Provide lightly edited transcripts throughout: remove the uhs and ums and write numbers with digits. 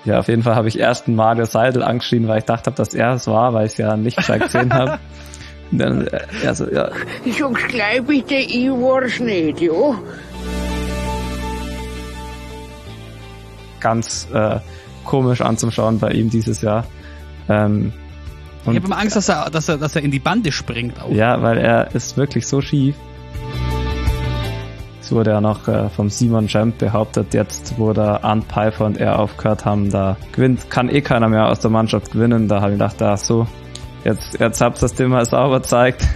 Ja, auf jeden Fall habe ich erst einen Mario Seidel angeschrien, weil ich dachte, dass er es war, weil ich es ja nicht gescheit gesehen habe. Und dann er so, ja. Ich sag's gleich bitte, ich war's nicht, ja. Ganz komisch anzuschauen bei ihm dieses Jahr. Ich habe immer Angst, dass er in die Bande springt. Auch. Ja, weil er ist wirklich so schief. Es wurde ja noch vom Simon Schemp behauptet, jetzt wo der Arndt Pfeiffer und er aufgehört haben, da kann keiner mehr aus der Mannschaft gewinnen. Da habe ich gedacht, ach so, jetzt habt ihr das Ding mal sauber gezeigt.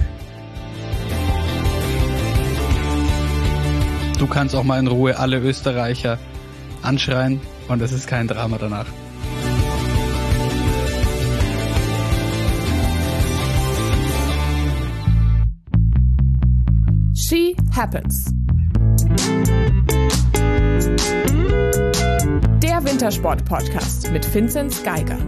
Du kannst auch mal in Ruhe alle Österreicher anschreien und es ist kein Drama danach. She Happens. Der Wintersport-Podcast mit Vinzenz Geiger.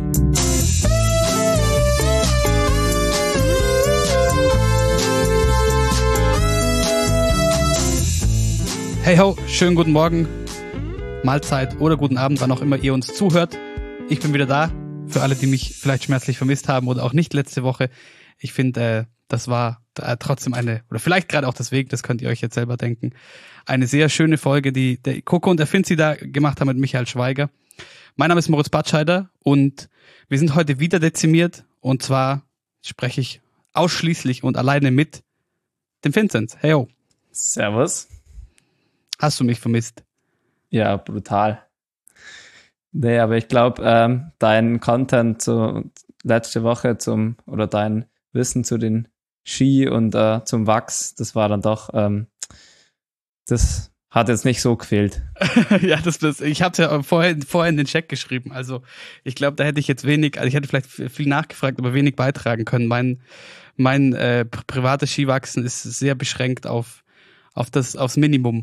Hey ho, schönen guten Morgen, Mahlzeit oder guten Abend, wann auch immer ihr uns zuhört. Ich bin wieder da, für alle, die mich vielleicht schmerzlich vermisst haben oder auch nicht letzte Woche. Ich finde, das war trotzdem oder vielleicht gerade auch deswegen, das könnt ihr euch jetzt selber denken, eine sehr schöne Folge, die der Coco und der Finzi da gemacht haben mit Michael Schweiger. Mein Name ist Moritz Batscheider und wir sind heute wieder dezimiert und zwar spreche ich ausschließlich und alleine mit dem Vinzenz. Hey ho. Servus. Hast du mich vermisst? Ja, brutal. Nee, aber ich glaube, dein Content letzte Woche oder dein Wissen zu den Ski und zum Wachs, das war dann doch, das hat jetzt nicht so gefehlt. Ja, ich habe es ja vorher in den Chat geschrieben. Also ich glaube, da hätte ich jetzt ich hätte vielleicht viel nachgefragt, aber wenig beitragen können. Mein privates Skiwachsen ist sehr beschränkt aufs Minimum.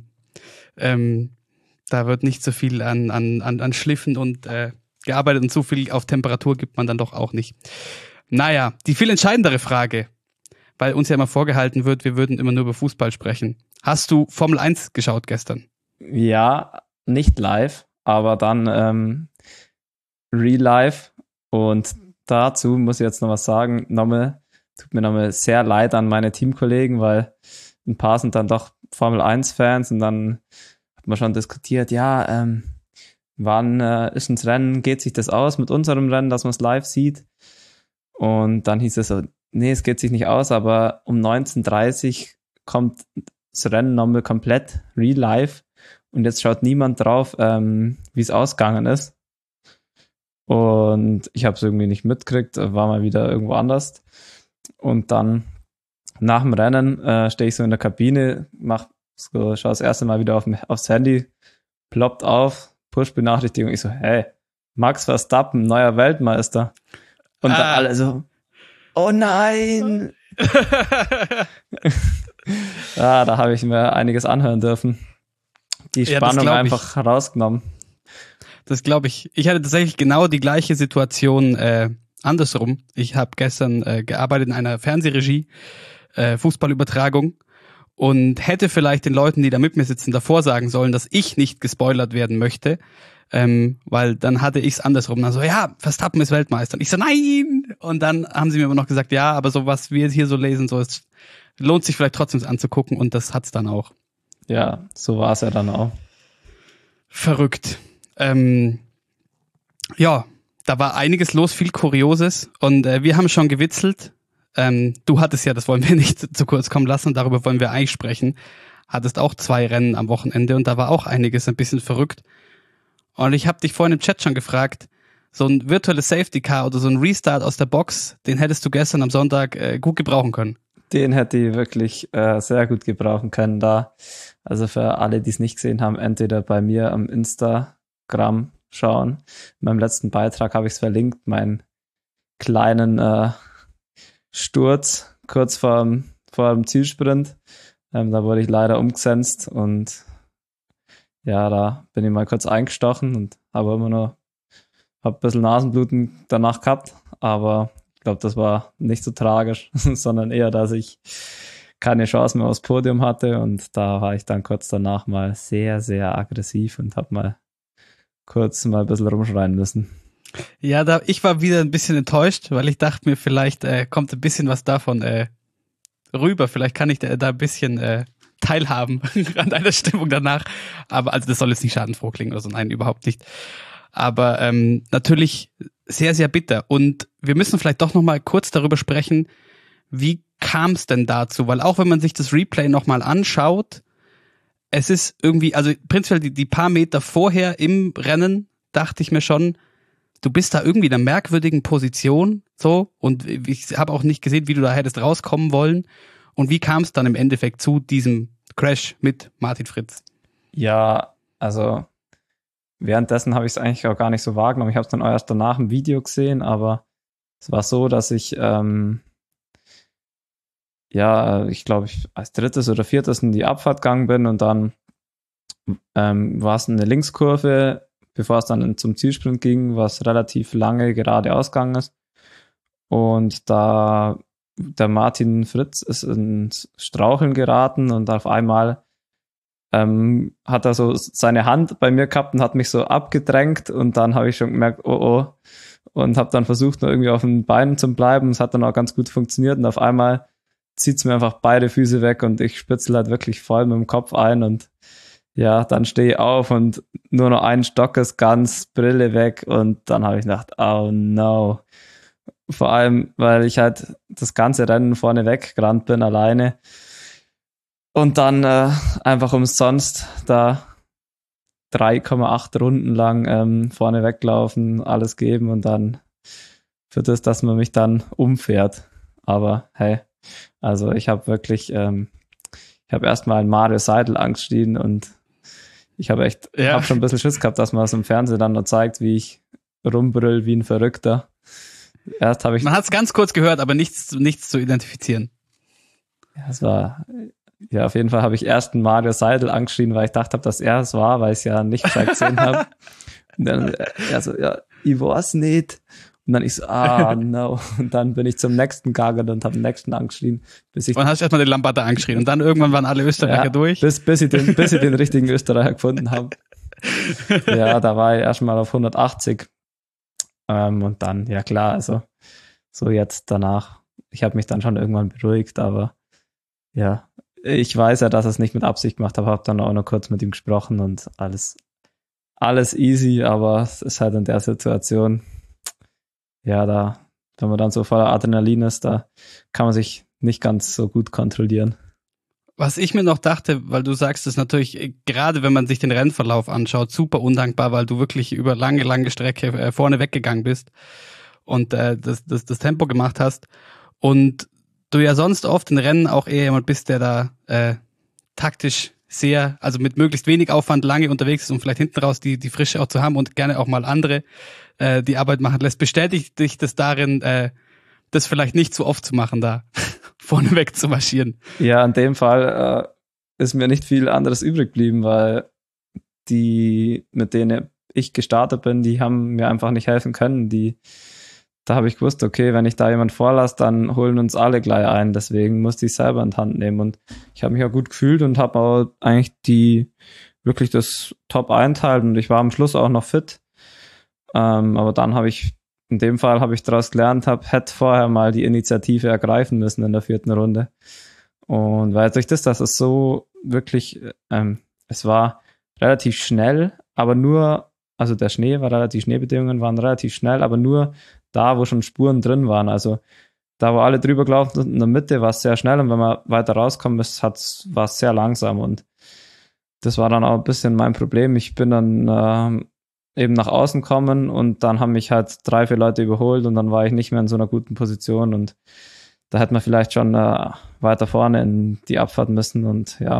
Da wird nicht so viel an Schliffen und gearbeitet und so viel auf Temperatur gibt man dann doch auch nicht. Naja, die viel entscheidendere Frage, weil uns ja immer vorgehalten wird, wir würden immer nur über Fußball sprechen. Hast du Formel 1 geschaut gestern? Ja, nicht live, aber dann real life. Und dazu muss ich jetzt noch was sagen. Tut mir nochmal sehr leid an meine Teamkollegen, weil ein paar sind dann doch Formel 1-Fans und dann hat man schon diskutiert, ja, wann ist ins Rennen, geht sich das aus mit unserem Rennen, dass man es live sieht? Und dann hieß es so, nee, es geht sich nicht aus, aber um 19:30 kommt das Rennen nochmal komplett real live und jetzt schaut niemand drauf, wie es ausgegangen ist. Und ich habe es irgendwie nicht mitgekriegt, war mal wieder irgendwo anders. Und dann nach dem Rennen stehe ich so in der Kabine, schaue das erste Mal wieder aufs Handy, ploppt auf, Push-Benachrichtigung. Ich so, hey, Max Verstappen, neuer Weltmeister. Und dann alle so, oh nein! Ja, da habe ich mir einiges anhören dürfen. Die Spannung einfach rausgenommen. Das glaube ich. Ich hatte tatsächlich genau die gleiche Situation andersrum. Ich habe gestern gearbeitet in einer Fernsehregie, Fußballübertragung und hätte vielleicht den Leuten, die da mit mir sitzen, davor sagen sollen, dass ich nicht gespoilert werden möchte, weil dann hatte ich es andersrum. Dann so, ja, Verstappen ist Weltmeister. Und ich so, nein! Und dann haben sie mir immer noch gesagt, ja, aber so was wir hier so lesen, so es lohnt sich vielleicht trotzdem anzugucken und das hat's dann auch. Ja, so war es ja dann auch. Verrückt. Ja, da war einiges los, viel Kurioses und wir haben schon gewitzelt. Du hattest ja, das wollen wir nicht zu kurz kommen lassen, darüber wollen wir eigentlich sprechen, hattest auch 2 Rennen am Wochenende und da war auch einiges ein bisschen verrückt. Und ich habe dich vorhin im Chat schon gefragt, so ein virtuelles Safety Car oder so ein Restart aus der Box, den hättest du gestern am Sonntag gut gebrauchen können. Den hätte ich wirklich sehr gut gebrauchen können da. Also für alle, die es nicht gesehen haben, entweder bei mir am Instagram schauen. In meinem letzten Beitrag habe ich es verlinkt, meinen kleinen Sturz kurz vor dem Zielsprint. Da wurde ich leider umgesenzt und ja, da bin ich mal kurz eingestochen und habe ein bisschen Nasenbluten danach gehabt, aber ich glaube, das war nicht so tragisch, sondern eher, dass ich keine Chance mehr aufs Podium hatte und da war ich dann kurz danach mal sehr, sehr aggressiv und habe mal kurz mal ein bisschen rumschreien müssen. Ja, ich war wieder ein bisschen enttäuscht, weil ich dachte mir, vielleicht kommt ein bisschen was davon rüber. Vielleicht kann ich da ein bisschen teilhaben an deiner Stimmung danach. Aber also das soll jetzt nicht schadenfroh klingen oder so. Nein, überhaupt nicht. Aber natürlich sehr, sehr bitter. Und wir müssen vielleicht doch noch mal kurz darüber sprechen, wie kam es denn dazu? Weil auch wenn man sich das Replay noch mal anschaut, es ist irgendwie, also prinzipiell die paar Meter vorher im Rennen dachte ich mir schon, du bist da irgendwie in einer merkwürdigen Position, so, und ich habe auch nicht gesehen, wie du da hättest rauskommen wollen. Und wie kam es dann im Endeffekt zu diesem Crash mit Martin Fritz? Ja, also währenddessen habe ich es eigentlich auch gar nicht so wahrgenommen. Ich habe es dann auch erst danach im Video gesehen, aber es war so, dass ich ich glaube, als drittes oder viertes in die Abfahrt gegangen bin und dann war es eine Linkskurve, bevor es dann zum Zielsprint ging, was relativ lange geradeaus gegangen ist. Und da der Martin Fritz ist ins Straucheln geraten und auf einmal hat er so seine Hand bei mir gehabt und hat mich so abgedrängt und dann habe ich schon gemerkt, oh, und habe dann versucht, nur irgendwie auf den Beinen zu bleiben. Es hat dann auch ganz gut funktioniert und auf einmal zieht es mir einfach beide Füße weg und ich spitzel halt wirklich voll mit dem Kopf ein und ja, dann stehe ich auf und nur noch ein Stock ist ganz, Brille weg und dann habe ich gedacht, oh no. Vor allem, weil ich halt das ganze Rennen vorne weggerannt bin, alleine und dann einfach umsonst da 3,8 Runden lang vorne weglaufen, alles geben und dann für das, dass man mich dann umfährt. Aber hey, also ich habe wirklich, ich habe erstmal Mario Seidel angeschrien und ich habe hab schon ein bisschen Schiss gehabt, dass man es im Fernsehen dann noch zeigt, wie ich rumbrüll wie ein Verrückter. Man hat es ganz kurz gehört, aber nichts zu identifizieren. Ja, es war, ja, auf jeden Fall habe ich erst einen Mario Seidel angeschrien, weil ich dachte habe, dass er es war, weil ich es ja nicht gesehen habe. Und dann er so, ja, ich weiß nicht. Und dann ich so, no. Und dann bin ich zum nächsten gegangen und habe den nächsten angeschrien. Und hast erstmal den Lamberter angeschrien. Und dann irgendwann waren alle Österreicher durch. Bis ich den richtigen Österreicher gefunden habe. Ja, da war ich erstmal auf 180. Und dann, ja klar, also so jetzt danach. Ich habe mich dann schon irgendwann beruhigt, aber ja, ich weiß ja, dass er es nicht mit Absicht gemacht hat, habe dann auch noch kurz mit ihm gesprochen und alles easy, aber es ist halt in der Situation, ja, wenn man dann so voller Adrenalin ist, da kann man sich nicht ganz so gut kontrollieren. Was ich mir noch dachte, weil du sagst, ist natürlich, gerade wenn man sich den Rennverlauf anschaut, super undankbar, weil du wirklich über lange Strecke vorne weggegangen bist und das Tempo gemacht hast und du ja sonst oft in Rennen auch eher jemand bist, der da taktisch sehr, also mit möglichst wenig Aufwand lange unterwegs ist, um vielleicht hinten raus die Frische auch zu haben und gerne auch mal andere die Arbeit machen lässt. Bestätigt dich das darin, das vielleicht nicht zu oft zu machen, da vorneweg zu marschieren? Ja, in dem Fall ist mir nicht viel anderes übrig geblieben, weil die, mit denen ich gestartet bin, die haben mir einfach nicht helfen können. Da habe ich gewusst, okay, wenn ich da jemand vorlasse, dann holen uns alle gleich ein. Deswegen musste ich selber in die Hand nehmen. Und ich habe mich auch gut gefühlt und habe auch eigentlich wirklich das Top einteilen. Und ich war am Schluss auch noch fit. Aber dann in dem Fall habe ich daraus gelernt, hätte vorher mal die Initiative ergreifen müssen in der 4. Runde. Und weil durch das ist so wirklich, es war relativ schnell, aber nur, also der Schneebedingungen waren relativ schnell, aber nur da, wo schon Spuren drin waren. Also da, wo alle drüber gelaufen sind, in der Mitte war es sehr schnell und wenn man weiter rauskommen ist, war es sehr langsam und das war dann auch ein bisschen mein Problem. Ich bin dann eben nach außen kommen und dann haben mich halt 3, 4 Leute überholt und dann war ich nicht mehr in so einer guten Position und da hätte man vielleicht schon weiter vorne in die Abfahrt müssen und ja,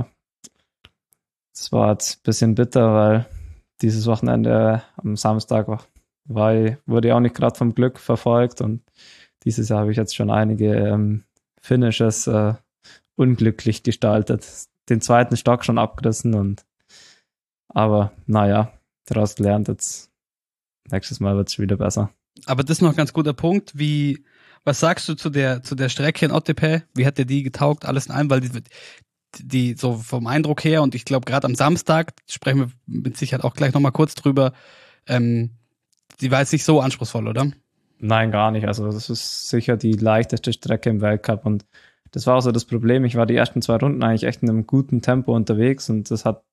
das war jetzt ein bisschen bitter, weil dieses Wochenende am Samstag wurde ich auch nicht gerade vom Glück verfolgt und dieses Jahr habe ich jetzt schon einige Finishes unglücklich gestaltet. Den 2. Stock schon abgerissen aber naja, daraus gelernt, jetzt nächstes Mal wird es wieder besser. Aber das ist noch ein ganz guter Punkt. Was sagst du zu der Strecke in Otepää? Wie hat dir die getaugt? Alles in allem, weil die so vom Eindruck her und ich glaube gerade am Samstag, sprechen wir mit Sicherheit auch gleich nochmal kurz drüber, Die war jetzt nicht so anspruchsvoll, oder? Nein, gar nicht. Also das ist sicher die leichteste Strecke im Weltcup und das war auch so das Problem. Ich war die ersten 2 Runden eigentlich echt in einem guten Tempo unterwegs und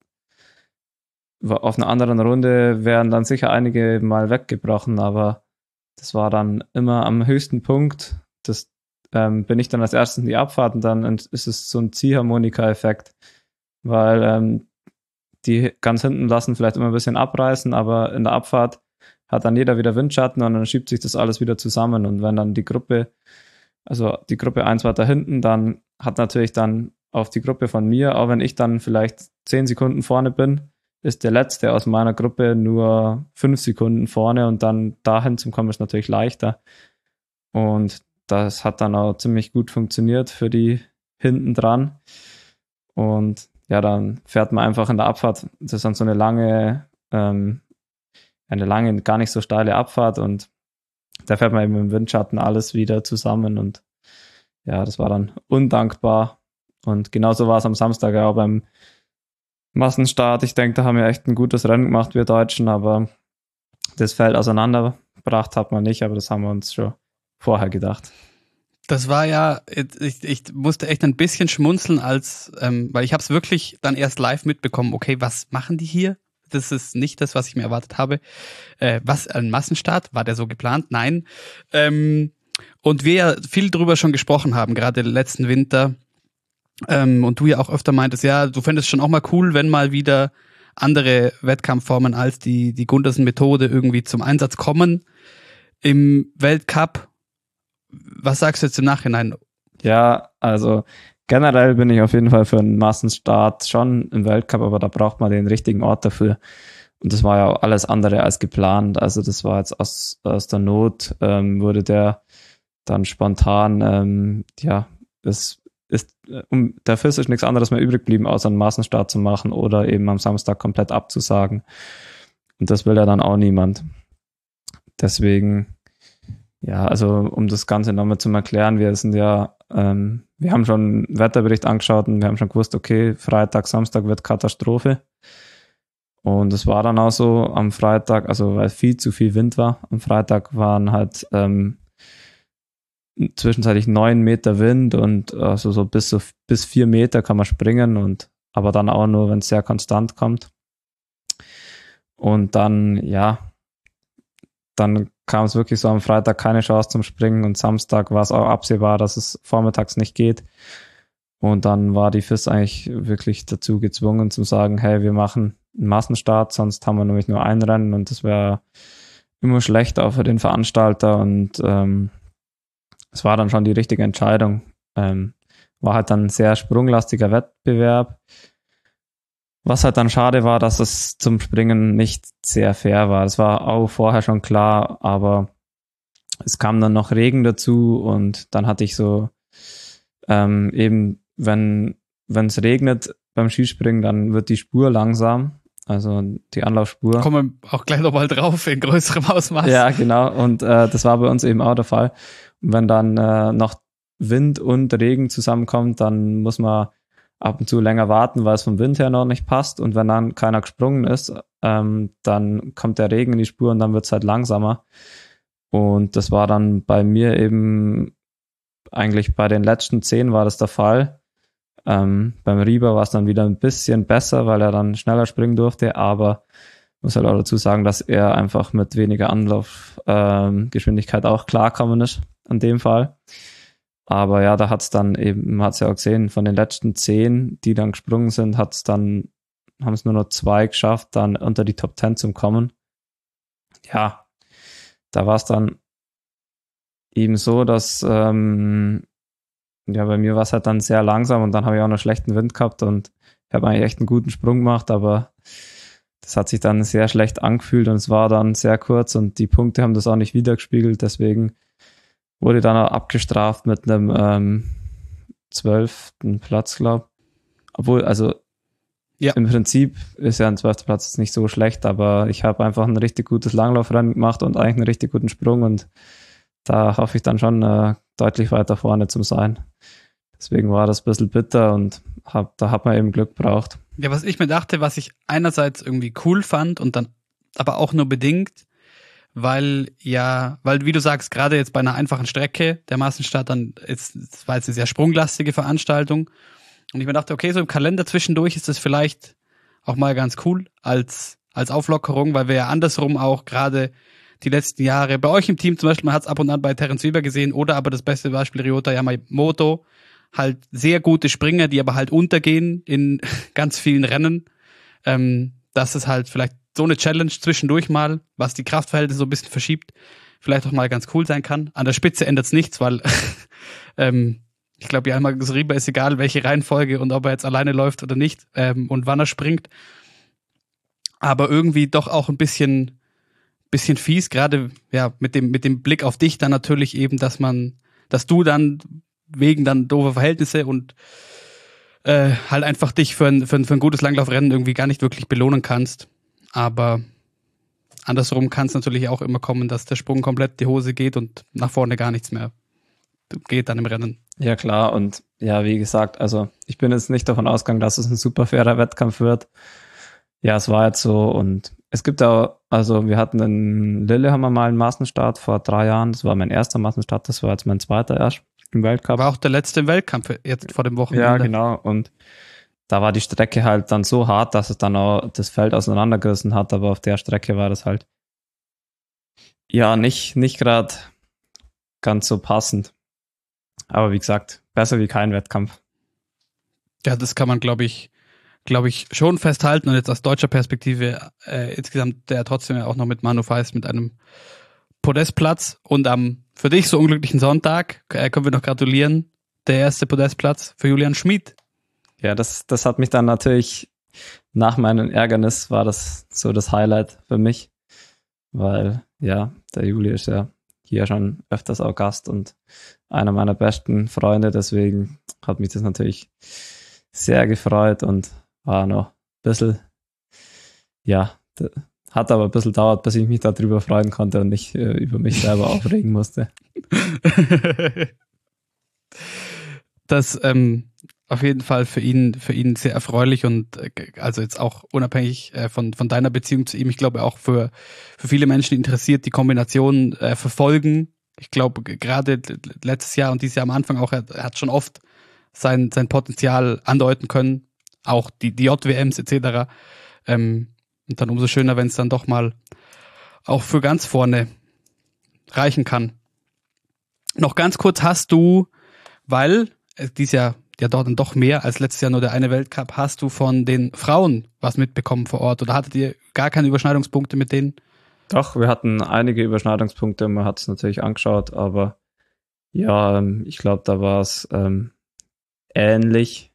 auf einer anderen Runde wären dann sicher einige mal weggebrochen, aber das war dann immer am höchsten Punkt. Das bin ich dann als erstes in die Abfahrt und dann ist es so ein Ziehharmonika-Effekt, weil die ganz hinten lassen vielleicht immer ein bisschen abreißen, aber in der Abfahrt hat dann jeder wieder Windschatten und dann schiebt sich das alles wieder zusammen und wenn dann die Gruppe 1 weiter hinten, dann hat natürlich dann auf die Gruppe von mir, auch wenn ich dann vielleicht 10 Sekunden vorne bin, ist der Letzte aus meiner Gruppe nur 5 Sekunden vorne und dann dahin zu kommen ist natürlich leichter. Und das hat dann auch ziemlich gut funktioniert für die hinten dran. Und ja, dann fährt man einfach in der Abfahrt, das ist dann so eine lange, gar nicht so steile Abfahrt und da fährt man eben im Windschatten alles wieder zusammen und ja, das war dann undankbar. Und genauso war es am Samstag ja auch beim Massenstart. Ich denke, da haben wir echt ein gutes Rennen gemacht, wir Deutschen, aber das Feld auseinandergebracht hat man nicht, aber das haben wir uns schon vorher gedacht. Das war ja, ich musste echt ein bisschen schmunzeln, weil ich habe es wirklich dann erst live mitbekommen, okay, was machen die hier? Das ist nicht das, was ich mir erwartet habe. Was, ein Massenstart? War der so geplant? Nein. Und wir ja viel drüber schon gesprochen haben, gerade letzten Winter. Und du ja auch öfter meintest, ja, du fändest schon auch mal cool, wenn mal wieder andere Wettkampfformen als die Gundersen-Methode irgendwie zum Einsatz kommen im Weltcup. Was sagst du jetzt im Nachhinein? Ja, also generell bin ich auf jeden Fall für einen Massenstart schon im Weltcup, aber da braucht man den richtigen Ort dafür. Und das war ja auch alles andere als geplant. Also das war jetzt aus der Not, wurde der dann spontan, der FIS ist nichts anderes mehr übrig geblieben, außer einen Massenstart zu machen oder eben am Samstag komplett abzusagen. Und das will ja dann auch niemand. Deswegen, ja, also um das Ganze nochmal zu erklären, wir haben schon einen Wetterbericht angeschaut und wir haben schon gewusst, okay, Freitag, Samstag wird Katastrophe. Und es war dann auch so am Freitag, also weil viel zu viel Wind war. Am Freitag waren halt zwischenzeitlich 9 Meter Wind und so bis 4 Meter kann man springen aber dann auch nur, wenn es sehr konstant kommt. Und dann, dann kam es wirklich so am Freitag keine Chance zum Springen und Samstag war es auch absehbar, dass es vormittags nicht geht. Und dann war die FIS eigentlich wirklich dazu gezwungen zu sagen, hey, wir machen einen Massenstart, sonst haben wir nämlich nur ein Rennen und das wäre immer schlecht auch für den Veranstalter und es war dann schon die richtige Entscheidung. War halt dann ein sehr sprunglastiger Wettbewerb. Was halt dann schade war, dass es zum Springen nicht sehr fair war. Es war auch vorher schon klar, aber es kam dann noch Regen dazu und dann hatte ich so eben, wenn es regnet beim Skispringen, dann wird die Spur langsam, also die Anlaufspur. Kommen wir auch gleich nochmal drauf in größerem Ausmaß. Ja, genau. Und das war bei uns eben auch der Fall. Und wenn dann noch Wind und Regen zusammenkommt, dann muss man ab und zu länger warten, weil es vom Wind her noch nicht passt. Und wenn dann keiner gesprungen ist, dann kommt der Regen in die Spur und dann wird es halt langsamer. Und das war dann bei mir eben eigentlich bei den letzten 10 war das der Fall. Beim Rieber war es dann wieder ein bisschen besser, weil er dann schneller springen durfte, aber muss halt auch dazu sagen, dass er einfach mit weniger Anlaufgeschwindigkeit auch klarkommen ist an dem Fall. Aber ja, da hat's dann eben, man hat's ja auch gesehen, von den letzten 10, die dann gesprungen sind, haben es nur noch 2 geschafft, dann unter die Top 10 zu kommen. Ja, da war es dann eben so, dass bei mir war es halt dann sehr langsam und dann habe ich auch noch schlechten Wind gehabt und ich habe eigentlich echt einen guten Sprung gemacht, aber das hat sich dann sehr schlecht angefühlt und es war dann sehr kurz und die Punkte haben das auch nicht widergespiegelt, deswegen wurde dann auch abgestraft mit einem 12. Platz, glaube ich. Obwohl, also im Prinzip ist ja ein 12. Platz jetzt nicht so schlecht, aber ich habe einfach ein richtig gutes Langlaufrennen gemacht und eigentlich einen richtig guten Sprung und da hoffe ich dann schon deutlich weiter vorne zu sein. Deswegen war das ein bisschen bitter und da hat man eben Glück gebraucht. Ja, was ich mir dachte, was ich einerseits irgendwie cool fand und dann aber auch nur bedingt, weil wie du sagst, gerade jetzt bei einer einfachen Strecke, der Massenstart das war jetzt eine sehr sprunglastige Veranstaltung. Und ich mir dachte, okay, so im Kalender zwischendurch ist das vielleicht auch mal ganz cool als Auflockerung, weil wir ja andersrum auch gerade die letzten Jahre bei euch im Team zum Beispiel, man hat es ab und an bei Terence Weber gesehen, oder aber das beste Beispiel Ryota Yamamoto, halt sehr gute Springer, die aber halt untergehen in ganz vielen Rennen. Dass es halt vielleicht so eine Challenge zwischendurch mal, was die Kraftverhältnisse so ein bisschen verschiebt, vielleicht auch mal ganz cool sein kann. An der Spitze ändert es nichts, weil ich glaube, Jalmar Riba ist egal, welche Reihenfolge und ob er jetzt alleine läuft oder nicht und wann er springt. Aber irgendwie doch auch ein bisschen fies, gerade mit dem Blick auf dich dann natürlich eben, dass du dann wegen dann doofer Verhältnisse und halt einfach dich für ein gutes Langlaufrennen irgendwie gar nicht wirklich belohnen kannst. Aber andersrum kann es natürlich auch immer kommen, dass der Sprung komplett die Hose geht und nach vorne gar nichts mehr geht dann im Rennen. Ja, klar. Und ja, wie gesagt, also ich bin jetzt nicht davon ausgegangen, dass es ein super fairer Wettkampf wird. Ja, es war jetzt so. Und es gibt auch, also wir hatten in Lillehammer mal einen Massenstart vor 3 Jahren. Das war mein erster Massenstart. Das war jetzt mein zweiter erst im Weltcup. War auch der letzte im Wettkampf jetzt vor dem Wochenende. Ja, genau. Und da war die Strecke halt dann so hart, dass es dann auch das Feld auseinandergerissen hat. Aber auf der Strecke war das halt ja nicht gerade ganz so passend. Aber wie gesagt, besser wie kein Wettkampf. Ja, das kann man, glaube ich, schon festhalten. Und jetzt aus deutscher Perspektive insgesamt der trotzdem ja auch noch mit Manu Feist mit einem Podestplatz. Und am für dich so unglücklichen Sonntag können wir noch gratulieren. Der erste Podestplatz für Julian Schmid. Ja, das hat mich dann natürlich, nach meinem Ärgernis war das so das Highlight für mich. Weil, ja, der Juli ist ja hier schon öfters auch Gast und einer meiner besten Freunde, deswegen hat mich das natürlich sehr gefreut und war noch ein bisschen, ja, hat aber ein bisschen dauert, bis ich mich darüber freuen konnte und nicht über mich selber aufregen musste. Das auf jeden Fall für ihn sehr erfreulich und also jetzt auch unabhängig von deiner Beziehung zu ihm, ich glaube auch für viele Menschen interessiert, die Kombination verfolgen. Ich glaube gerade letztes Jahr und dieses Jahr am Anfang auch, er hat schon oft sein Potenzial andeuten können, auch die JWMs etc. Und dann umso schöner, wenn es dann doch mal auch für ganz vorne reichen kann. Noch ganz kurz, hast du, weil dieses Jahr ja dort dann doch mehr als letztes Jahr nur der eine Weltcup, hast du von den Frauen was mitbekommen vor Ort oder hattet ihr gar keine Überschneidungspunkte mit denen? Doch, wir hatten einige Überschneidungspunkte, man hat es natürlich angeschaut, aber ja, ich glaube, da war es ähnlich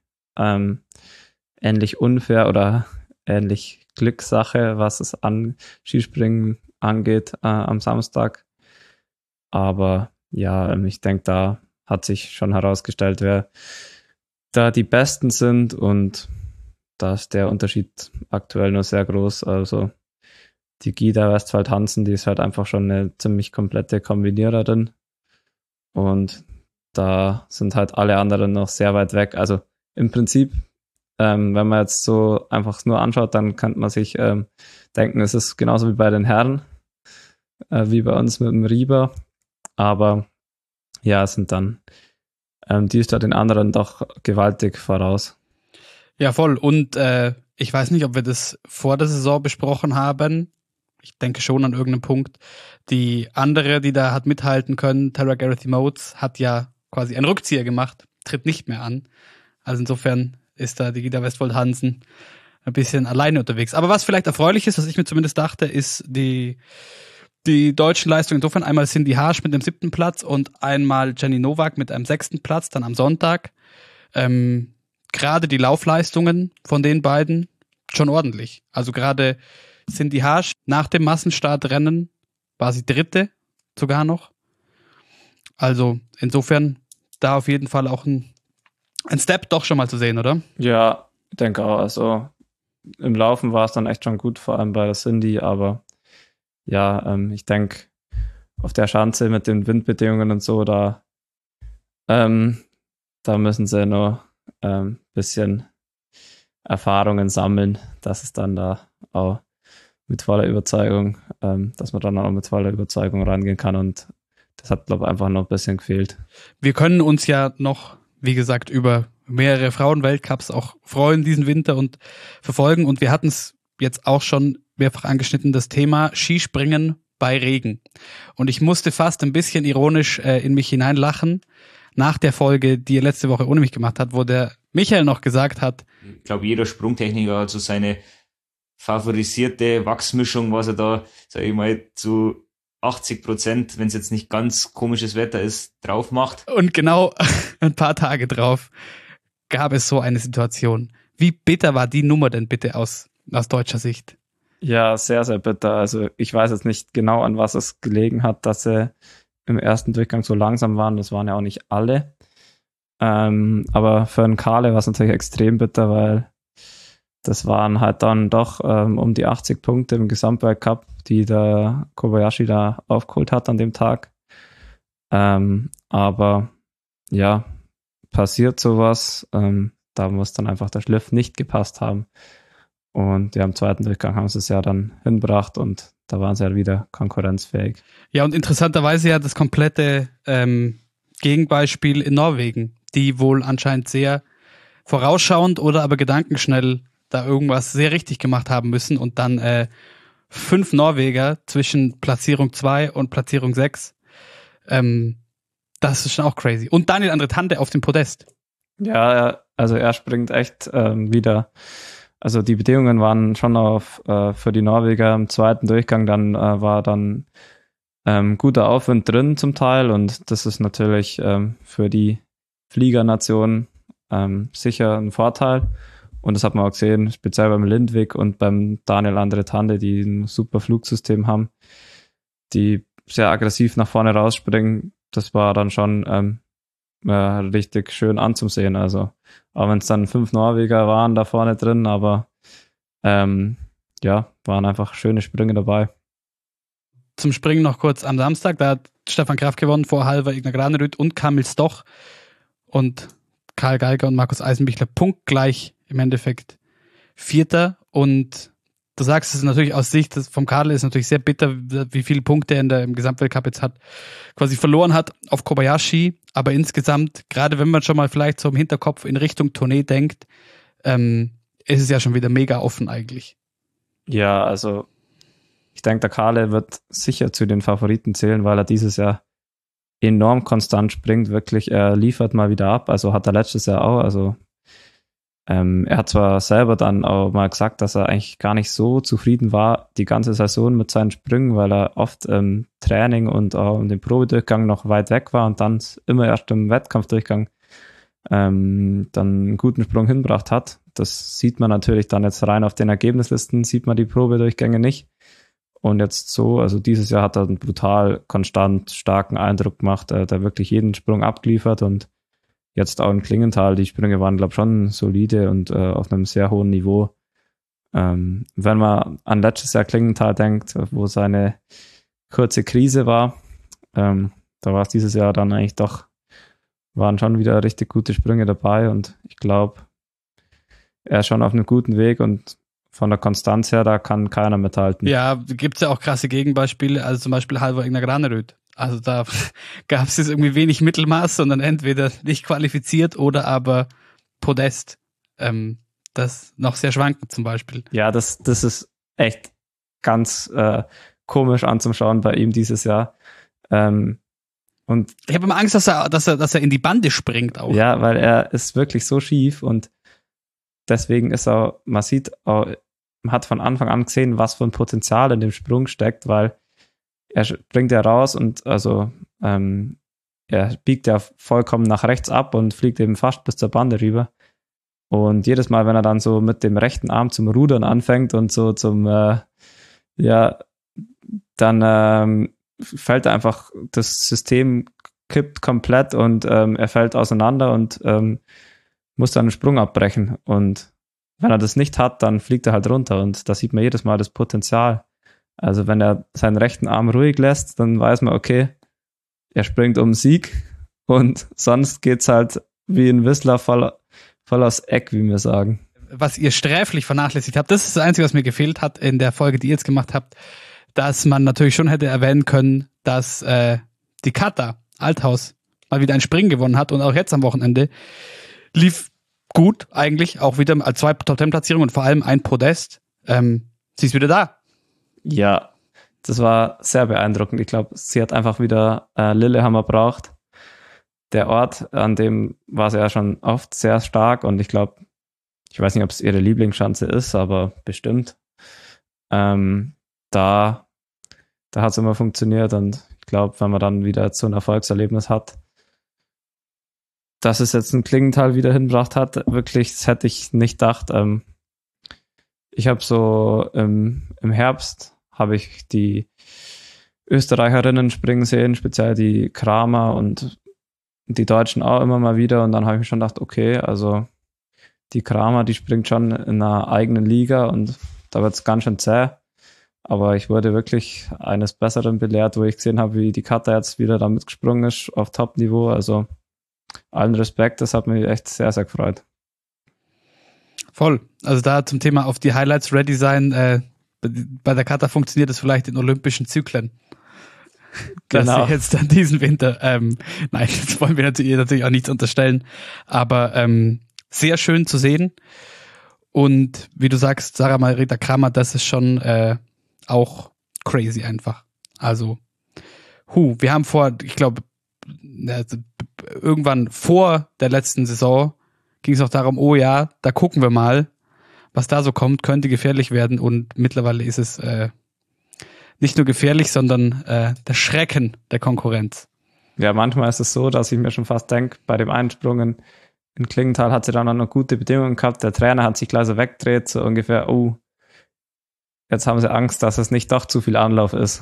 unfair oder ähnlich Glückssache, was es an Skispringen angeht am Samstag. Aber ja, ich denke, da hat sich schon herausgestellt, wer da die Besten sind und da ist der Unterschied aktuell nur sehr groß. Also die Gida Westphal-Hansen, die ist halt einfach schon eine ziemlich komplette Kombiniererin und da sind halt alle anderen noch sehr weit weg. Also im Prinzip, wenn man jetzt so einfach nur anschaut, dann könnte man sich denken, es ist genauso wie bei den Herren, wie bei uns mit dem Riba. Aber ja, es sind dann, die ist da den anderen doch gewaltig voraus. Ja, voll. Und ich weiß nicht, ob wir das vor der Saison besprochen haben. Ich denke schon an irgendeinem Punkt. Die andere, die da hat mithalten können, Tara Gareth-Motes, hat ja quasi einen Rückzieher gemacht, tritt nicht mehr an. Also insofern ist da die Gida Westfold-Hansen ein bisschen alleine unterwegs. Aber was vielleicht erfreulich ist, was ich mir zumindest dachte, ist die deutschen Leistungen. Insofern einmal Cindy Harsch mit dem 7. Platz und einmal Jenny Nowak mit einem 6. Platz, dann am Sonntag. Gerade die Laufleistungen von den beiden schon ordentlich. Also gerade Cindy Harsch nach dem Massenstartrennen war sie 3. sogar noch. Also insofern da auf jeden Fall auch ein Step doch schon mal zu sehen, oder? Ja, ich denke auch. Also im Laufen war es dann echt schon gut, vor allem bei der Cindy, aber ja, ich denke, auf der Schanze mit den Windbedingungen und so, da müssen sie noch ein bisschen Erfahrungen sammeln, dass es dann da auch mit voller Überzeugung, dass man dann auch mit voller Überzeugung rangehen kann und das hat, glaube ich, einfach noch ein bisschen gefehlt. Wir können uns ja noch, wie gesagt, über mehrere Frauenweltcups auch freuen diesen Winter und verfolgen. Und wir hatten es jetzt auch schon mehrfach angeschnitten, das Thema Skispringen bei Regen. Und ich musste fast ein bisschen ironisch in mich hineinlachen nach der Folge, die er letzte Woche ohne mich gemacht hat, wo der Michael noch gesagt hat, ich glaube, jeder Sprungtechniker hat so seine favorisierte Wachsmischung, was er da, sag ich mal, zu 80%, wenn es jetzt nicht ganz komisches Wetter ist, drauf macht. und genau ein paar Tage drauf gab es so eine Situation. Wie bitter war die Nummer denn bitte aus deutscher Sicht? Ja, sehr, sehr bitter. Also ich weiß jetzt nicht genau, an was es gelegen hat, dass sie im ersten Durchgang so langsam waren. Das waren ja auch nicht alle. Aber für einen Kahle war es natürlich extrem bitter, weil das waren halt dann doch um die 80 Punkte im Gesamtweltcup, die der Kobayashi da aufgeholt hat an dem Tag. Aber ja, passiert sowas. Da muss dann einfach der Schliff nicht gepasst haben. Und ja, im zweiten Durchgang haben sie es ja dann hingebracht und da waren sie ja wieder konkurrenzfähig. Ja, und interessanterweise ja das komplette Gegenbeispiel in Norwegen, die wohl anscheinend sehr vorausschauend oder aber gedankenschnell da irgendwas sehr richtig gemacht haben müssen und dann 5 Norweger zwischen Platzierung 2 und Platzierung 6. Das ist schon auch crazy. Und Daniel Andretande auf dem Podest. Ja, also er springt echt wieder. Also die Bedingungen waren schon für die Norweger im zweiten Durchgang, dann war dann guter Aufwind drin zum Teil und das ist natürlich für die Fliegernation sicher ein Vorteil. Und das hat man auch gesehen, speziell beim Lindvik und beim Daniel Andretande, die ein super Flugsystem haben, die sehr aggressiv nach vorne rausspringen. Das war dann schon richtig schön anzusehen. Also, auch wenn es dann 5 Norweger waren da vorne drin, aber ja, waren einfach schöne Sprünge dabei. Zum Springen noch kurz am Samstag, da hat Stefan Kraft gewonnen vor Halvor Egner Granerud und Kamil Stoch und Karl Geiger und Markus Eisenbichler punktgleich im Endeffekt Vierter. Und du sagst es natürlich aus Sicht vom Kadel ist natürlich sehr bitter, wie viele Punkte er im Gesamtweltcup jetzt hat, quasi verloren hat auf Kobayashi. Aber insgesamt, gerade wenn man schon mal vielleicht so im Hinterkopf in Richtung Tournee denkt, ist es ja schon wieder mega offen eigentlich. Ja, also ich denke, der Kahle wird sicher zu den Favoriten zählen, weil er dieses Jahr enorm konstant springt. Wirklich, er liefert mal wieder ab. Also hat er letztes Jahr auch. Also er hat zwar selber dann auch mal gesagt, dass er eigentlich gar nicht so zufrieden war die ganze Saison mit seinen Sprüngen, weil er oft im Training und auch im Probedurchgang noch weit weg war und dann immer erst im Wettkampfdurchgang dann einen guten Sprung hingebracht hat. Das sieht man natürlich dann jetzt rein auf den Ergebnislisten, sieht man die Probedurchgänge nicht. Und jetzt so, also dieses Jahr hat er einen brutal konstant starken Eindruck gemacht, der wirklich jeden Sprung abgeliefert und jetzt auch in Klingenthal, die Sprünge waren, glaube ich, schon solide und auf einem sehr hohen Niveau. Wenn man an letztes Jahr Klingenthal denkt, wo seine kurze Krise war, da war es dieses Jahr dann eigentlich doch, waren schon wieder richtig gute Sprünge dabei und ich glaube, er ist schon auf einem guten Weg und von der Konstanz her, da kann keiner mithalten. Ja, gibt's ja auch krasse Gegenbeispiele, also zum Beispiel Halvor Egner Granerud. Also da gab es jetzt irgendwie wenig Mittelmaß, sondern entweder nicht qualifiziert oder aber Podest. Das noch sehr schwankend zum Beispiel. Ja, das ist echt ganz komisch anzuschauen bei ihm dieses Jahr. Und ich habe immer Angst, dass er in die Bande springt auch. Ja, weil er ist wirklich so schief und deswegen ist auch, man sieht auch, man hat von Anfang an gesehen, was für ein Potenzial in dem Sprung steckt, weil er springt ja raus und also er biegt ja vollkommen nach rechts ab und fliegt eben fast bis zur Bande rüber. Und jedes Mal, wenn er dann so mit dem rechten Arm zum Rudern anfängt und so zum, dann fällt er einfach, das System kippt komplett und er fällt auseinander und muss dann einen Sprung abbrechen. Und wenn er das nicht hat, dann fliegt er halt runter und da sieht man jedes Mal das Potenzial. Also wenn er seinen rechten Arm ruhig lässt, dann weiß man, okay, er springt um Sieg und sonst geht's halt wie ein Whistler voll aufs Eck, wie wir sagen. was ihr sträflich vernachlässigt habt, das ist das Einzige, was mir gefehlt hat in der Folge, die ihr jetzt gemacht habt, dass man natürlich schon hätte erwähnen können, dass die Kata Althaus mal wieder ein Springen gewonnen hat und auch jetzt am Wochenende lief gut eigentlich, auch wieder als 2 Top-10-Platzierungen und vor allem ein Podest. Sie ist wieder da. Ja, das war sehr beeindruckend. Ich glaube, sie hat einfach wieder Lillehammer braucht. Der Ort, an dem war sie ja schon oft sehr stark und ich glaube, ich weiß nicht, ob es ihre Lieblingsschanze ist, aber bestimmt. Da hat es immer funktioniert und ich glaube, wenn man dann wieder so ein Erfolgserlebnis hat, dass es jetzt ein Klingenthal wieder hingebracht hat, wirklich, das hätte ich nicht gedacht. Ich habe so im Herbst habe ich die Österreicherinnen springen sehen, speziell die Kramer und die Deutschen auch immer mal wieder und dann habe ich mir schon gedacht, okay, also die Kramer, die springt schon in einer eigenen Liga und da wird es ganz schön zäh. Aber ich wurde wirklich eines Besseren belehrt, wo ich gesehen habe, wie die Kata jetzt wieder damit gesprungen ist auf Top-Niveau. Also allen Respekt, das hat mich echt sehr, sehr gefreut. Voll. Also da zum Thema auf die Highlights ready sein. Bei der Kata funktioniert das vielleicht in olympischen Zyklen. Genau. Dass sie jetzt dann diesen Winter, nein, das wollen wir natürlich auch nichts unterstellen, aber sehr schön zu sehen. Und wie du sagst, Sarah Margareta Kramer, das ist schon auch crazy einfach. Also, wir haben ich glaube, irgendwann vor der letzten Saison ging es auch darum, oh ja, da gucken wir mal, was da so kommt, könnte gefährlich werden und mittlerweile ist es nicht nur gefährlich, sondern der Schrecken der Konkurrenz. Ja, manchmal ist es so, dass ich mir schon fast denke, bei dem Einsprungen in Klingenthal hat sie dann auch noch gute Bedingungen gehabt, der Trainer hat sich gleich so weggedreht, so ungefähr, oh, jetzt haben sie Angst, dass es nicht doch zu viel Anlauf ist.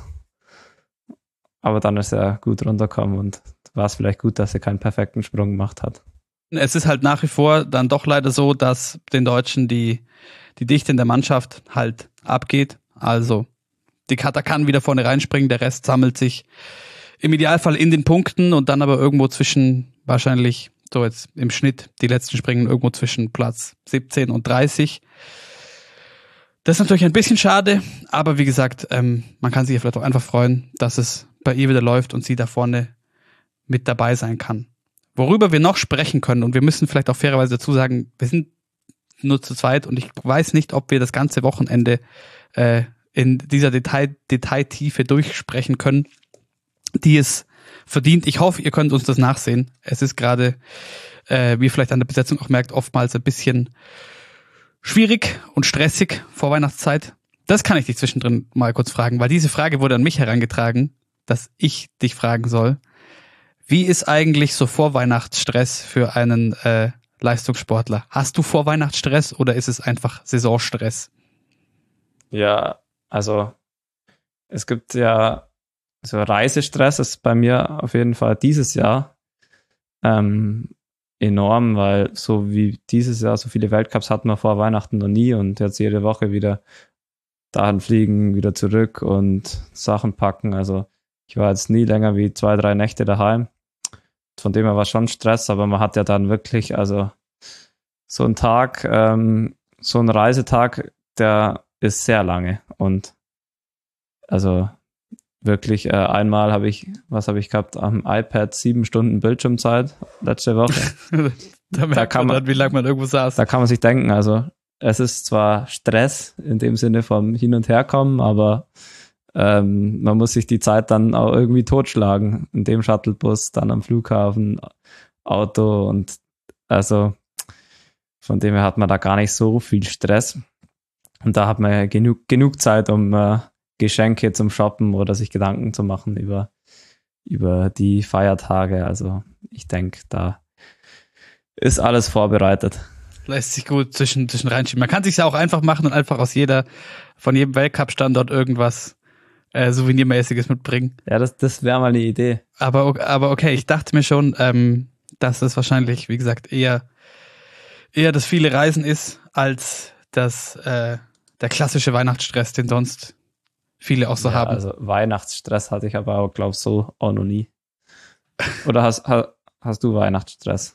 Aber dann ist er gut runtergekommen und war es vielleicht gut, dass er keinen perfekten Sprung gemacht hat. Es ist halt nach wie vor dann doch leider so, dass den Deutschen die Dichte in der Mannschaft halt abgeht. Also die Kata kann wieder vorne reinspringen, der Rest sammelt sich im Idealfall in den Punkten und dann aber irgendwo zwischen, wahrscheinlich so jetzt im Schnitt, die letzten springen irgendwo zwischen Platz 17 und 30. Das ist natürlich ein bisschen schade, aber wie gesagt, man kann sich ja vielleicht auch einfach freuen, dass es bei ihr wieder läuft und sie da vorne mit dabei sein kann. Worüber wir noch sprechen können, und wir müssen vielleicht auch fairerweise dazu sagen, wir sind nur zu zweit und ich weiß nicht, ob wir das ganze Wochenende in dieser Detailtiefe durchsprechen können, die es verdient. Ich hoffe, ihr könnt uns das nachsehen. Es ist gerade, wie ihr vielleicht an der Besetzung auch merkt, oftmals ein bisschen schwierig und stressig vor Weihnachtszeit. Das kann ich dich zwischendrin mal kurz fragen, weil diese Frage wurde an mich herangetragen, dass ich dich fragen soll. Wie ist eigentlich so Vorweihnachtsstress für einen Leistungssportler? Hast du Vorweihnachtsstress oder ist es einfach Saisonstress? Ja, also es gibt ja so Reisestress, ist bei mir auf jeden Fall dieses Jahr enorm, weil so wie dieses Jahr so viele Weltcups hatten wir vor Weihnachten noch nie und jetzt jede Woche wieder dahin fliegen, wieder zurück und Sachen packen. Also ich war jetzt nie länger wie 2-3 Nächte daheim. Von dem her war schon Stress, aber man hat ja dann wirklich, also so ein Tag, so ein Reisetag, der ist sehr lange und also wirklich einmal habe ich gehabt am iPad 7 Stunden Bildschirmzeit letzte Woche. Da merkt man dann, wie lange man irgendwo saß. Da kann man sich denken, also es ist zwar Stress in dem Sinne vom Hin- und Herkommen, aber man muss sich die Zeit dann auch irgendwie totschlagen. In dem Shuttlebus, dann am Flughafen, Auto und also von dem her hat man da gar nicht so viel Stress. Und da hat man ja genug Zeit, um Geschenke zum Shoppen oder sich Gedanken zu machen über die Feiertage. Also ich denke, da ist alles vorbereitet. Lässt sich gut zwischen reinschieben. Man kann sich ja auch einfach machen und einfach von jedem Weltcup-Standort irgendwas Souvenirmäßiges mitbringen. Ja, das wäre mal eine Idee. Aber okay, ich dachte mir schon, dass es wahrscheinlich, wie gesagt, eher das viele Reisen ist, als das der klassische Weihnachtsstress, den sonst viele auch so haben. Also Weihnachtsstress hatte ich aber auch, glaube ich, so auch noch nie. Oder hast du Weihnachtsstress?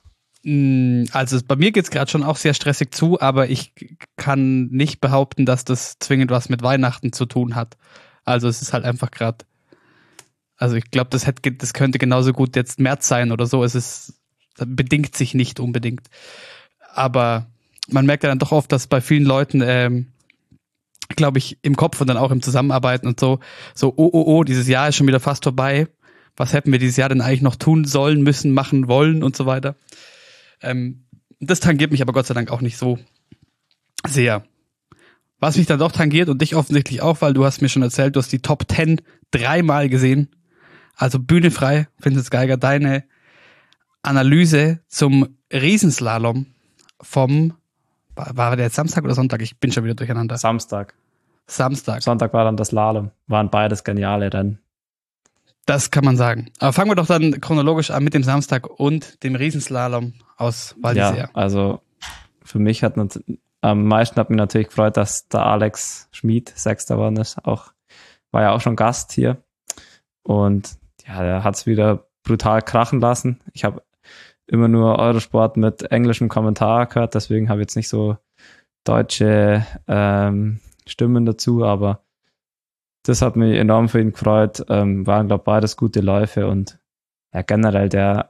Also bei mir geht's gerade schon auch sehr stressig zu, aber ich kann nicht behaupten, dass das zwingend was mit Weihnachten zu tun hat. Also es ist halt einfach gerade, also ich glaube, das könnte genauso gut jetzt März sein oder so. Das bedingt sich nicht unbedingt. Aber man merkt ja dann doch oft, dass bei vielen Leuten, glaube ich, im Kopf und dann auch im Zusammenarbeiten und so, dieses Jahr ist schon wieder fast vorbei. Was hätten wir dieses Jahr denn eigentlich noch tun sollen, müssen, machen, wollen und so weiter. Das tangiert mich aber Gott sei Dank auch nicht so sehr. Was mich dann doch tangiert und dich offensichtlich auch, weil du hast mir schon erzählt, du hast die Top 10 3-mal gesehen. Also Bühne frei, Vincent Geiger, deine Analyse zum Riesenslalom war der jetzt Samstag oder Sonntag? Ich bin schon wieder durcheinander. Samstag. Sonntag war dann das Slalom. Waren beides geniale Rennen. Das kann man sagen. Aber fangen wir doch dann chronologisch an mit dem Samstag und dem Riesenslalom aus Val d'Isère. Ja, also für mich am meisten hat mich natürlich gefreut, dass der Alex Schmid Sechster geworden ist. War ja auch schon Gast hier. Und ja, der hat es wieder brutal krachen lassen. Ich habe immer nur Eurosport mit englischem Kommentar gehört, deswegen habe ich jetzt nicht so deutsche Stimmen dazu, aber das hat mich enorm für ihn gefreut. Waren, glaube ich, beides gute Läufe und ja, generell der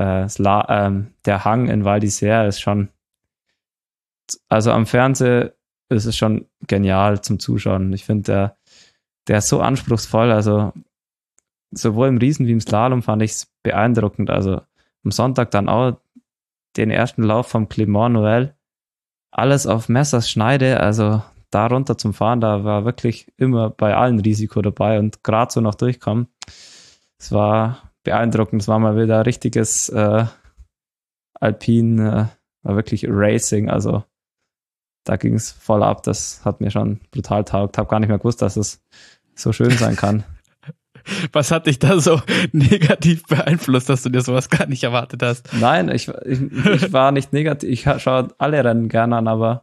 Hang in Val d'Isère ist schon, also am Fernsehen ist es schon genial zum Zuschauen. Ich finde, der ist so anspruchsvoll, also sowohl im Riesen wie im Slalom fand ich es beeindruckend. Also am Sonntag dann auch den ersten Lauf vom Clément Noël, alles auf Messers Schneide, also da runter zum Fahren, da war wirklich immer bei allen Risiko dabei und gerade so noch durchkommen. Es war beeindruckend, es war mal wieder richtiges Alpin, war wirklich Racing, also da ging es voll ab, das hat mir schon brutal taugt, habe gar nicht mehr gewusst, dass es so schön sein kann. Was hat dich da so negativ beeinflusst, dass du dir sowas gar nicht erwartet hast? Nein, ich war nicht negativ, ich schaue alle Rennen gerne an, aber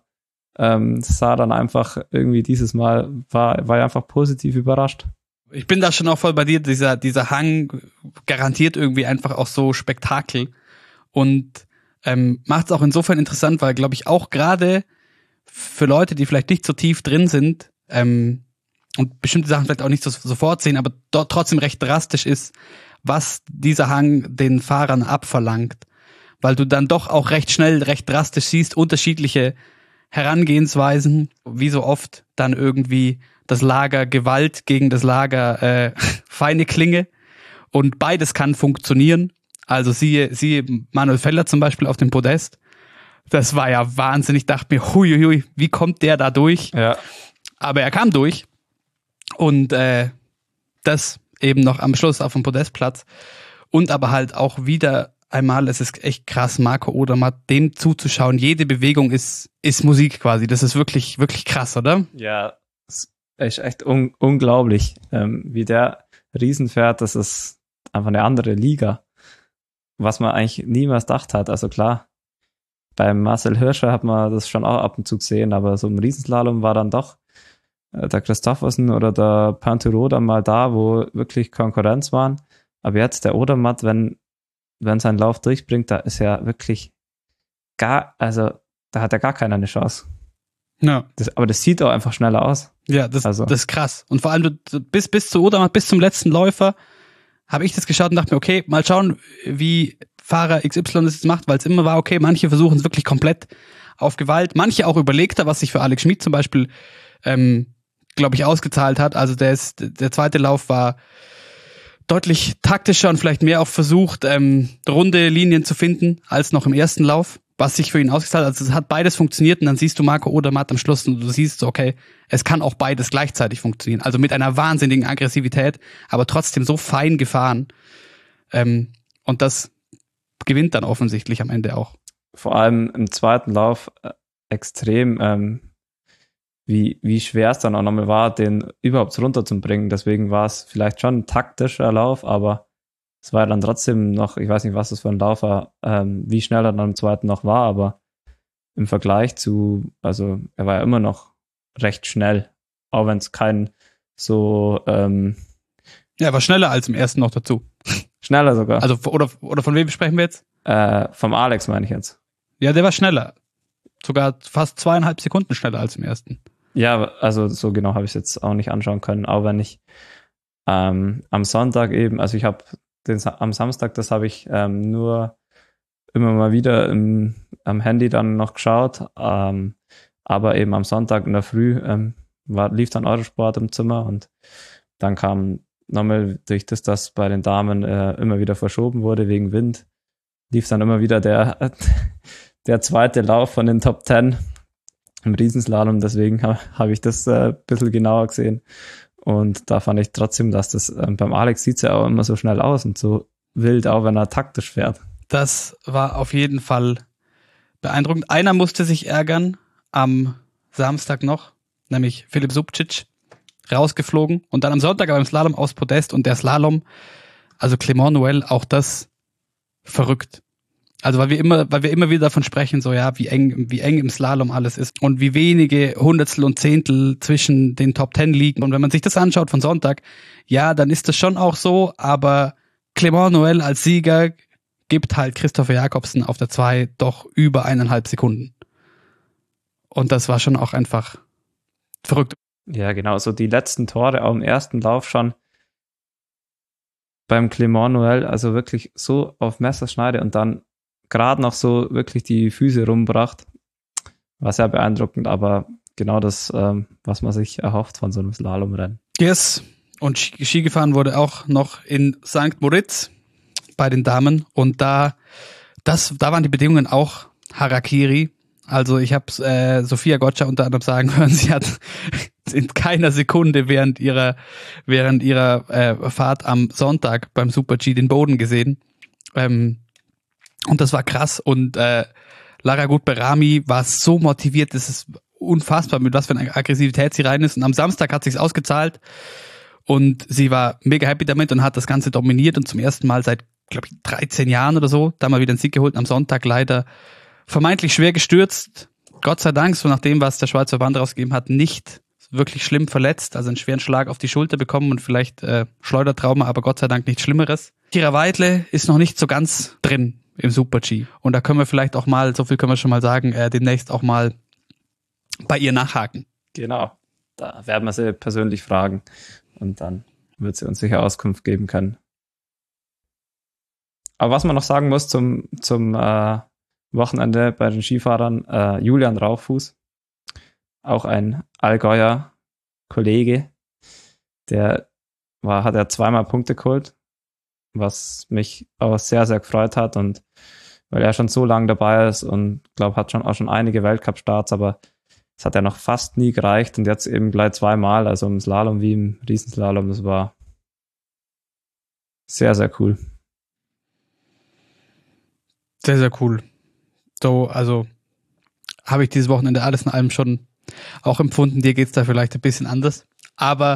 es sah dann einfach irgendwie dieses Mal, war ich einfach positiv überrascht. Ich bin da schon auch voll bei dir, dieser Hang garantiert irgendwie einfach auch so Spektakel und macht es auch insofern interessant, weil, glaube ich, auch gerade für Leute, die vielleicht nicht so tief drin sind und bestimmte Sachen vielleicht auch nicht sofort sehen, aber dort trotzdem recht drastisch ist, was dieser Hang den Fahrern abverlangt. Weil du dann doch auch recht schnell, recht drastisch siehst, unterschiedliche Herangehensweisen, wie so oft dann irgendwie das Lager Gewalt gegen das Lager feine Klinge und beides kann funktionieren. Also siehe Manuel Feller zum Beispiel auf dem Podest. Das war ja Wahnsinn. Ich dachte mir, huiuiui, wie kommt der da durch? Ja. Aber er kam durch und das eben noch am Schluss auf dem Podestplatz und aber halt auch wieder einmal, es ist echt krass, Marco Odermatt, dem zuzuschauen, jede Bewegung ist Musik quasi. Das ist wirklich, wirklich krass, oder? Ja, es ist echt unglaublich, wie der Riesen fährt. Das ist einfach eine andere Liga, was man eigentlich niemals gedacht hat. Also klar, beim Marcel Hirscher hat man das schon auch ab und zu gesehen, aber so im Riesenslalom war dann doch der Christoffersen oder der Pinturault dann mal da, wo wirklich Konkurrenz waren. Aber jetzt der Odermatt, wenn sein Lauf durchbringt, da ist ja wirklich da hat ja gar keiner eine Chance. Ja. Aber das sieht auch einfach schneller aus. Ja, das ist krass. Und vor allem du bis zu Odermatt, bis zum letzten Läufer, habe ich das geschaut und dachte mir, okay, mal schauen, wie Fahrer XY das jetzt macht, weil es immer war, okay, manche versuchen es wirklich komplett auf Gewalt, manche auch überlegter, was sich für Alex Schmid zum Beispiel, glaube ich, ausgezahlt hat. Also der zweite Lauf war deutlich taktischer und vielleicht mehr auch versucht, runde Linien zu finden, als noch im ersten Lauf, was sich für ihn ausgezahlt hat. Also es hat beides funktioniert und dann siehst du Marco Odermatt am Schluss und du siehst so, okay, es kann auch beides gleichzeitig funktionieren. Also mit einer wahnsinnigen Aggressivität, aber trotzdem so fein gefahren. Und das gewinnt dann offensichtlich am Ende auch. Vor allem im zweiten Lauf extrem, wie schwer es dann auch nochmal war, den überhaupt runterzubringen. Deswegen war es vielleicht schon ein taktischer Lauf, aber es war dann trotzdem noch, ich weiß nicht, was das für ein Lauf war, wie schnell er dann im zweiten noch war, aber im Vergleich also er war ja immer noch recht schnell, auch wenn es kein so ja, er war schneller als im ersten noch dazu. Schneller sogar. Also oder von wem sprechen wir jetzt? Vom Alex meine ich jetzt. Ja, der war schneller. Sogar fast 2,5 Sekunden schneller als im ersten. Ja, also so genau habe ich es jetzt auch nicht anschauen können, auch wenn ich am Sonntag eben, also ich habe am Samstag, das habe ich nur immer mal wieder am Handy dann noch geschaut, aber eben am Sonntag in der Früh lief dann Eurosport im Zimmer und dann kam nochmal durch das bei den Damen immer wieder verschoben wurde wegen Wind, lief dann immer wieder der zweite Lauf von den Top 10 im Riesenslalom, deswegen habe ich das ein bisschen genauer gesehen. Und da fand ich trotzdem, dass das beim Alex sieht es ja auch immer so schnell aus und so wild, auch wenn er taktisch fährt. Das war auf jeden Fall beeindruckend. Einer musste sich ärgern am Samstag noch, nämlich Filip Subčić, rausgeflogen und dann am Sonntag aber im Slalom aufs Podest und der Slalom, also Clément Noël, auch das verrückt. Also weil wir immer wieder davon sprechen, so ja, wie eng im Slalom alles ist und wie wenige Hundertstel und Zehntel zwischen den Top 10 liegen. Und wenn man sich das anschaut von Sonntag, ja, dann ist das schon auch so, aber Clément Noël als Sieger gibt halt Christopher Jacobsen auf der 2 doch über 1,5 Sekunden. Und das war schon auch einfach verrückt. Ja, genau, so die letzten Tore auch im ersten Lauf schon beim Clément Noël, also wirklich so auf Messerschneide und dann gerade noch so wirklich die Füße rumbracht. War sehr beeindruckend, aber genau das, was man sich erhofft von so einem Slalomrennen. Yes, und Ski gefahren wurde auch noch in St. Moritz bei den Damen und da waren die Bedingungen auch Harakiri. Also ich habe Sophia Gotcha unter anderem sagen hören, sie hat in keiner Sekunde während ihrer Fahrt am Sonntag beim Super-G den Boden gesehen. Und das war krass und Lara Gut-Berami war so motiviert, das ist unfassbar, mit was für eine Aggressivität sie rein ist. Und am Samstag hat sich's ausgezahlt und sie war mega happy damit und hat das Ganze dominiert und zum ersten Mal seit, glaube ich, 13 Jahren oder so, da mal wieder einen Sieg geholt und am Sonntag leider vermeintlich schwer gestürzt. Gott sei Dank, so nach dem, was der Schweizer Verband rausgegeben hat, nicht wirklich schlimm verletzt, also einen schweren Schlag auf die Schulter bekommen und vielleicht Schleudertrauma, aber Gott sei Dank nichts Schlimmeres. Kira Weidle ist noch nicht so ganz drin im Super-G. Und da können wir vielleicht auch mal, so viel können wir schon mal sagen, demnächst auch mal bei ihr nachhaken. Genau, da werden wir sie persönlich fragen und dann wird sie uns sicher Auskunft geben können. Aber was man noch sagen muss zum Wochenende bei den Skifahrern, Julian Rauchfuß, auch ein Allgäuer Kollege, der hat ja zweimal Punkte geholt, was mich auch sehr, sehr gefreut hat und weil er schon so lange dabei ist und glaube, hat auch schon einige Weltcup-Starts, aber es hat ja noch fast nie gereicht und jetzt eben gleich zweimal, also im Slalom wie im Riesenslalom, das war sehr, sehr cool. Sehr, sehr cool. So, also habe ich dieses Wochenende alles in allem schon auch empfunden. Dir geht's da vielleicht ein bisschen anders. Aber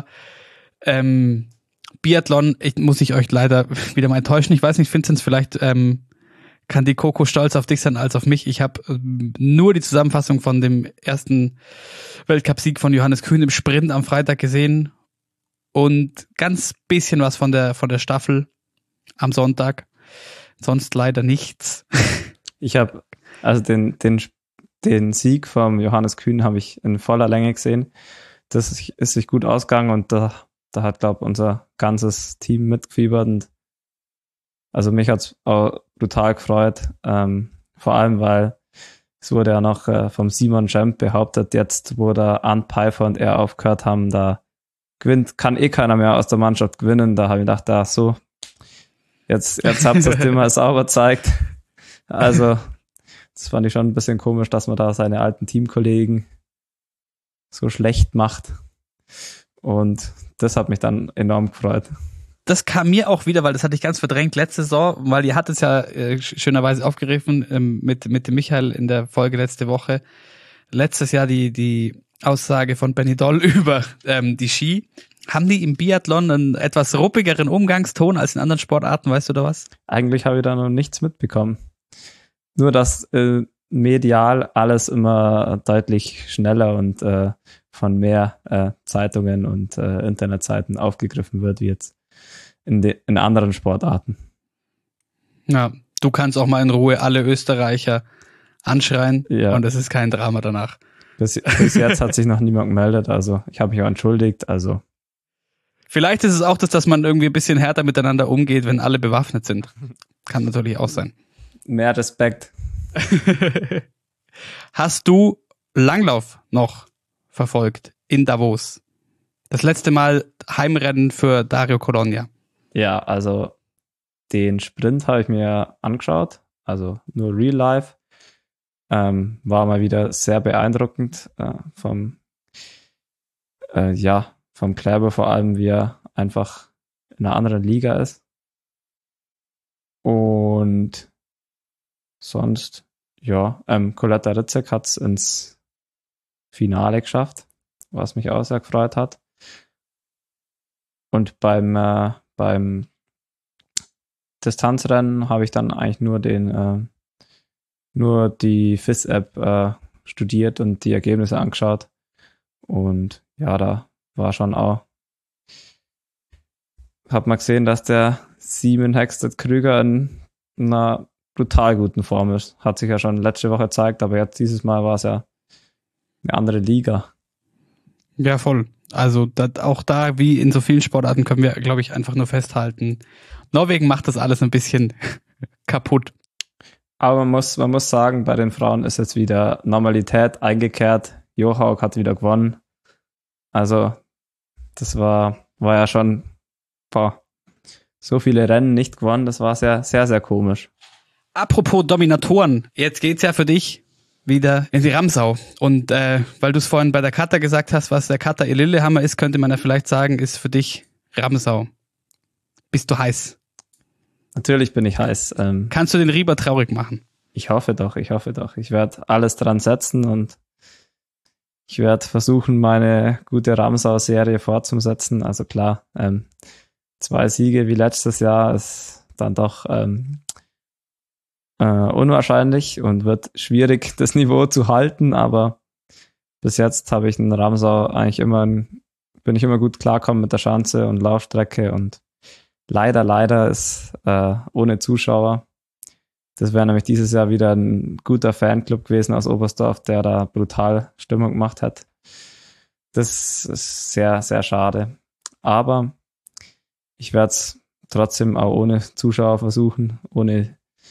Biathlon, muss ich euch leider wieder mal enttäuschen. Ich weiß nicht, Vinzenz, vielleicht kann die Coco stolz auf dich sein als auf mich. Ich habe nur die Zusammenfassung von dem ersten Weltcup-Sieg von Johannes Kühn im Sprint am Freitag gesehen und ganz bisschen was von der Staffel am Sonntag. Sonst leider nichts. Ich habe also den Sieg vom Johannes Kühn habe ich in voller Länge gesehen. Das ist sich gut ausgegangen und da hat, glaube ich, unser ganzes Team mitgefiebert und also mich hat es auch brutal gefreut, vor allem, weil es wurde ja noch vom Simon Schemp behauptet, jetzt wo der Arndt Pfeiffer und er aufgehört haben, da kann keiner mehr aus der Mannschaft gewinnen. Da habe ich gedacht, so, jetzt habt ihr das Ding mal sauber gezeigt. Also, das fand ich schon ein bisschen komisch, dass man da seine alten Teamkollegen so schlecht macht. Und das hat mich dann enorm gefreut. Das kam mir auch wieder, weil das hatte ich ganz verdrängt letzte Saison, weil ihr hattet es ja schönerweise aufgegriffen mit dem Michael in der Folge letzte Woche. Letztes Jahr die Aussage von Benny Doll über die Ski. Haben die im Biathlon einen etwas ruppigeren Umgangston als in anderen Sportarten, weißt du da was? Eigentlich habe ich da noch nichts mitbekommen. Nur, dass medial alles immer deutlich schneller und von mehr Zeitungen und Internetseiten aufgegriffen wird, wie jetzt in anderen Sportarten. Ja, Du kannst auch mal in Ruhe alle Österreicher anschreien Ja. und es ist kein Drama danach. Bis jetzt hat sich noch niemand gemeldet, also ich habe mich auch entschuldigt, also Vielleicht ist es auch das, dass man irgendwie ein bisschen härter miteinander umgeht, wenn alle bewaffnet sind. Kann natürlich auch sein. mehr Respekt. Hast du Langlauf noch verfolgt in Davos? Das letzte Mal Heimrennen für Dario Colonia. Ja, also den Sprint habe ich mir angeschaut, also nur Real Life. War mal wieder sehr beeindruckend vom Kläber vor allem, wie er einfach in einer anderen Liga ist. Und sonst, ja, Coletta Ritzek hat es ins Finale geschafft, was mich auch sehr gefreut hat. Und beim Distanzrennen habe ich dann eigentlich nur die FIS-App studiert und die Ergebnisse angeschaut. Und ja, da war schon auch, hat man gesehen, dass der Simon Hexteth Krüger in einer brutal guten Form ist. Hat sich ja schon letzte Woche gezeigt, aber jetzt dieses Mal war es ja eine andere Liga. Ja, voll. Also auch da, wie in so vielen Sportarten, können wir, glaube ich, einfach nur festhalten. Norwegen macht das alles ein bisschen kaputt. Aber man muss sagen, bei den Frauen ist jetzt wieder Normalität eingekehrt. Johaug hat wieder gewonnen. Also das war ja schon so viele Rennen nicht gewonnen. Das war sehr, sehr, sehr komisch. Apropos Dominatoren, jetzt geht's ja für dich wieder in die Ramsau. Und weil du es vorhin bei der Kata gesagt hast, was der Kata Lillehammer ist, könnte man ja vielleicht sagen, ist für dich Ramsau. Bist du heiß? Natürlich bin ich heiß. Kannst du den Rieber traurig machen? Ich hoffe doch. Ich werde alles dran setzen und ich werde versuchen, meine gute Ramsau-Serie fortzusetzen. Also klar, 2 Siege wie letztes Jahr ist dann doch unwahrscheinlich und wird schwierig, das Niveau zu halten, aber bis jetzt habe ich in Ramsau eigentlich bin ich immer gut klarkommen mit der Schanze und Laufstrecke und leider ist ohne Zuschauer. Das wäre nämlich dieses Jahr wieder ein guter Fanclub gewesen aus Oberstdorf, der da brutal Stimmung gemacht hat. Das ist sehr, sehr schade. Aber ich werde es trotzdem auch ohne Zuschauer versuchen, ohne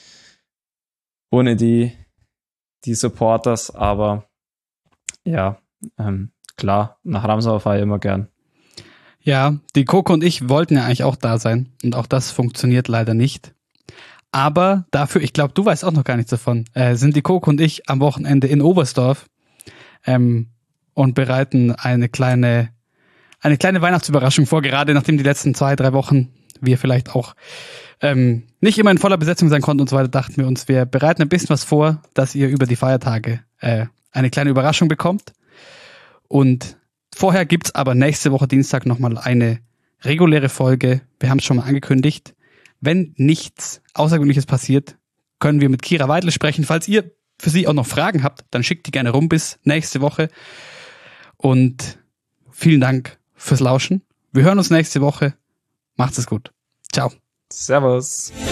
die Supporters. Aber ja, klar, nach Ramsau fahre ich immer gern. Ja, die Coco und ich wollten ja eigentlich auch da sein und auch das funktioniert leider nicht. Aber dafür, ich glaube, du weißt auch noch gar nichts davon, sind die Coco und ich am Wochenende in Oberstdorf und bereiten eine kleine Weihnachtsüberraschung vor, gerade nachdem die letzten 2-3 Wochen wir vielleicht auch nicht immer in voller Besetzung sein konnten und so weiter, dachten wir uns, wir bereiten ein bisschen was vor, dass ihr über die Feiertage eine kleine Überraschung bekommt. Und vorher gibt's aber nächste Woche Dienstag nochmal eine reguläre Folge. Wir haben es schon mal angekündigt. Wenn nichts Außergewöhnliches passiert, können wir mit Kira Weidle sprechen. Falls ihr für sie auch noch Fragen habt, dann schickt die gerne rum bis nächste Woche. Und vielen Dank fürs Lauschen. Wir hören uns nächste Woche. Macht's es gut. Ciao. Servus.